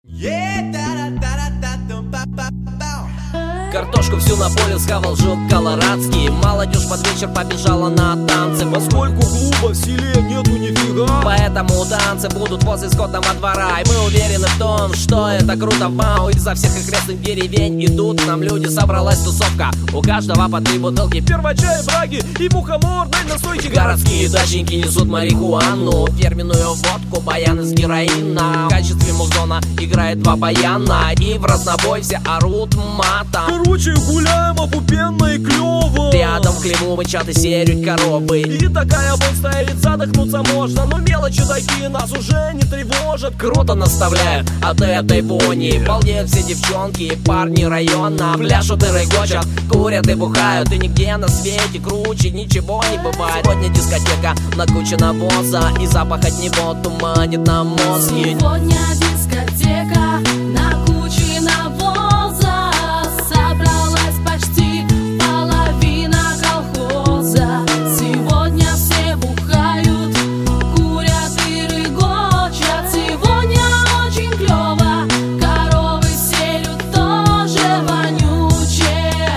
Картошку всю на поле схавал жук колорадский. Молодежь под вечер побежала на танцы. Поскольку клуба в селе нету нифига, поэтому танцы будут возле скотного двора. И мы уверены в том, что это круто, вау. Изо всех окрестных деревень идут к нам люди. Собралась тусовка, у каждого по 3 бутылки первача и браги и мухоморной настойки. Городские дачники несут марихуану, фирменную водку, баян из героина. В качестве музона играет 2 баяна, и в разнобой все орут матом. Короче, гуляем опупенно и клёво. Рядом в хлеву мычат и серють коровы. И такая боль стоит, задохнуться можно, но мелочи такие нас уже не тревожат. Круто наставляют от этой вони. Балдеют все девчонки и парни района. Пляшут и рыгочат, курят и бухают. И нигде на свете круче ничего не бывает. Сегодня дискотека на куче навоза, и запах от него туманит нам мозг. Сегодня дискотека на куче навоза. Собралась почти половина колхоза. Сегодня все бухают, курят и рыгочат. Сегодня очень клёво, коровы селют тоже вонючие.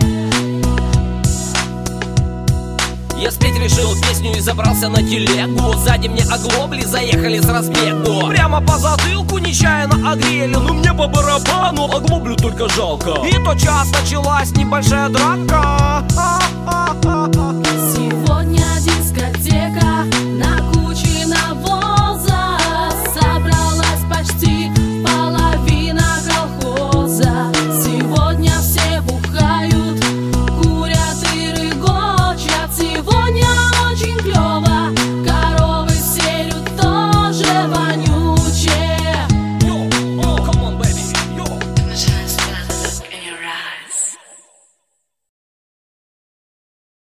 Я спеть решил песню и забрался на телегу. Сзади мне оглобли заехали с разбегу. Прямо по затылку нечаянно огрели, но мне по барабану, оглоблю только жалко. И тотчас началась небольшая драка. Сегодня